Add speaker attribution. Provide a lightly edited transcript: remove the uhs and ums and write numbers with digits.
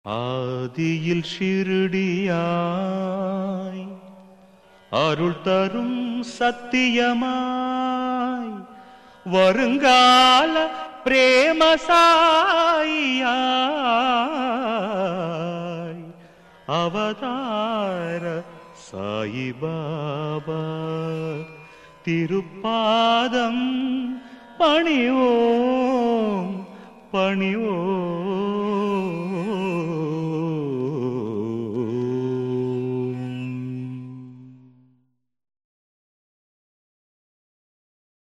Speaker 1: ஆதியில் ஷிருடியாய் அருள் தரும் சத்தியமாய் வருங்கால பிரேமசாயியாய் அவதார சாயிபாபா திருப்பாதம் பணிவோம் பணிவோம்.